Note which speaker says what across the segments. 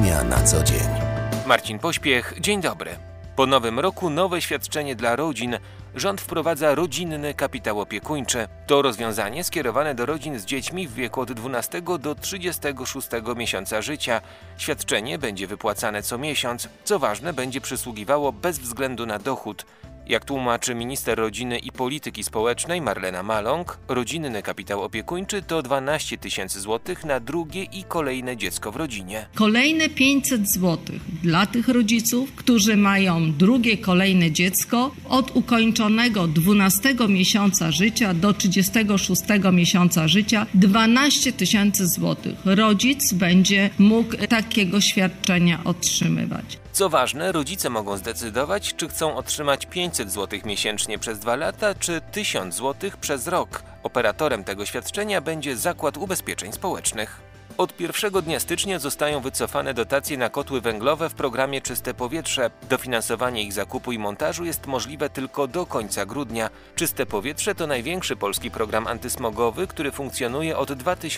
Speaker 1: Ekonomia na co dzień.
Speaker 2: Marcin Pośpiech, dzień dobry. Po nowym roku nowe świadczenie dla rodzin. Rząd wprowadza rodzinny kapitał opiekuńczy. To rozwiązanie skierowane do rodzin z dziećmi w wieku od 12 do 36 miesiąca życia. Świadczenie będzie wypłacane co miesiąc. Co ważne, będzie przysługiwało bez względu na dochód. Jak tłumaczy minister rodziny i polityki społecznej Marlena Maląg, rodzinny kapitał opiekuńczy to 12 tysięcy złotych na drugie i kolejne dziecko w rodzinie.
Speaker 3: Kolejne 500 złotych dla tych rodziców, którzy mają drugie, kolejne dziecko od ukończonego 12 miesiąca życia do 36 miesiąca życia 12 tysięcy złotych. Rodzic będzie mógł takiego świadczenia otrzymywać.
Speaker 2: Co ważne, rodzice mogą zdecydować, czy chcą otrzymać 500 zł miesięcznie przez 2 lata, czy 1000 zł przez rok. Operatorem tego świadczenia będzie Zakład Ubezpieczeń Społecznych. Od pierwszego dnia stycznia zostają wycofane dotacje na kotły węglowe w programie Czyste Powietrze. Dofinansowanie ich zakupu i montażu jest możliwe tylko do końca grudnia. Czyste Powietrze to największy polski program antysmogowy, który funkcjonuje od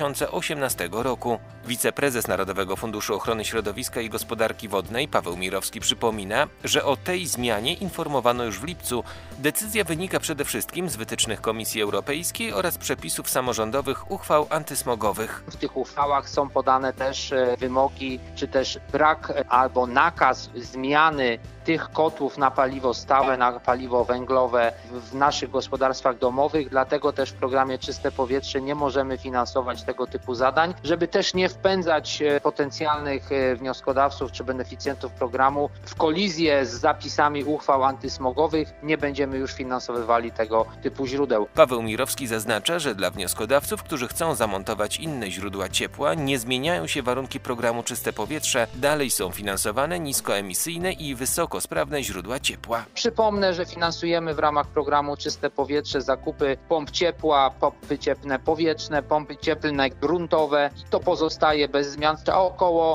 Speaker 2: 2018 roku. Wiceprezes Narodowego Funduszu Ochrony Środowiska i Gospodarki Wodnej Paweł Mirowski przypomina, że o tej zmianie informowano już w lipcu. Decyzja wynika przede wszystkim z wytycznych Komisji Europejskiej oraz przepisów samorządowych uchwał antysmogowych.
Speaker 4: W tych uchwałach są podane też wymogi, czy też brak albo nakaz zmiany tych kotłów na paliwo stałe, na paliwo węglowe w naszych gospodarstwach domowych. Dlatego też w programie Czyste Powietrze nie możemy finansować tego typu zadań, żeby też nie wpędzać potencjalnych wnioskodawców czy beneficjentów programu w kolizję z zapisami uchwał antysmogowych. Nie będziemy już finansowywali tego typu źródeł.
Speaker 2: Paweł Mirowski zaznacza, że dla wnioskodawców, którzy chcą zamontować inne źródła ciepła, nie zmieniają się warunki programu Czyste Powietrze. Dalej są finansowane niskoemisyjne i wysokosprawne źródła ciepła.
Speaker 4: Przypomnę, że finansujemy w ramach programu Czyste Powietrze zakupy pomp ciepła, pompy cieplne powietrzne, pompy cieplne gruntowe. To pozostaje bez zmian, a około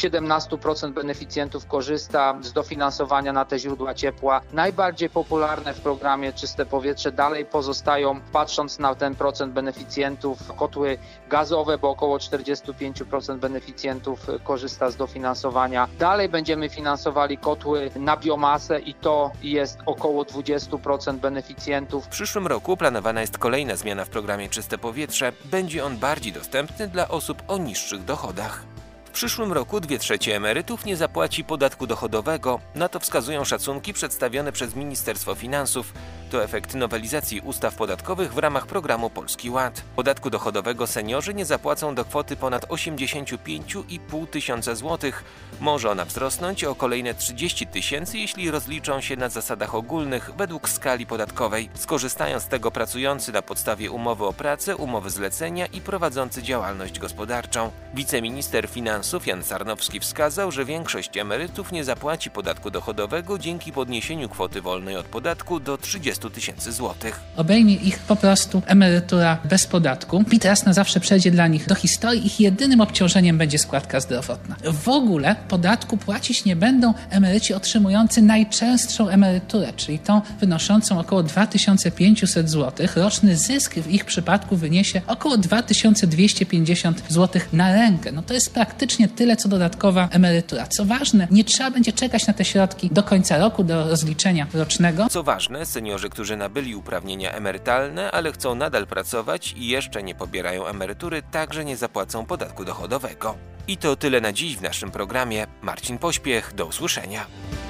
Speaker 4: 17% beneficjentów korzysta z dofinansowania na te źródła ciepła. Najbardziej popularne w programie Czyste Powietrze dalej pozostają, patrząc na ten procent beneficjentów, kotły gazowe, bo około 45% beneficjentów korzysta z dofinansowania. Dalej będziemy finansowali kotły na biomasę i to jest około 20% beneficjentów.
Speaker 2: W przyszłym roku planowana jest kolejna zmiana w programie Czyste Powietrze. Będzie on bardziej dostępny dla osób o niższych dochodach. W przyszłym roku 2/3 emerytów nie zapłaci podatku dochodowego. Na to wskazują szacunki przedstawione przez Ministerstwo Finansów. To efekt nowelizacji ustaw podatkowych w ramach programu Polski Ład. Podatku dochodowego seniorzy nie zapłacą do kwoty ponad 85,5 tysiąca złotych. Może ona wzrosnąć o kolejne 30 tysięcy, jeśli rozliczą się na zasadach ogólnych według skali podatkowej. Skorzystają z tego pracujący na podstawie umowy o pracę, umowy zlecenia i prowadzący działalność gospodarczą. Wiceminister Finansów Jan Sarnowski wskazał, że większość emerytów nie zapłaci podatku dochodowego dzięki podniesieniu kwoty wolnej od podatku do 30 tysięcy złotych.
Speaker 5: Obejmie ich po prostu emerytura bez podatku i teraz na zawsze przejdzie dla nich do historii. Ich jedynym obciążeniem będzie składka zdrowotna. W ogóle podatku płacić nie będą emeryci otrzymujący najczęstszą emeryturę, czyli tą wynoszącą około 2500 zł. Roczny zysk w ich przypadku wyniesie około 2250 zł na rękę. No to jest praktycznie tyle, co dodatkowa emerytura. Co ważne, nie trzeba będzie czekać na te środki do końca roku, do rozliczenia rocznego.
Speaker 2: Co ważne, seniorzy, którzy nabyli uprawnienia emerytalne, ale chcą nadal pracować i jeszcze nie pobierają emerytury, także nie zapłacą podatku dochodowego. I to tyle na dziś w naszym programie. Marcin Pośpiech, do usłyszenia.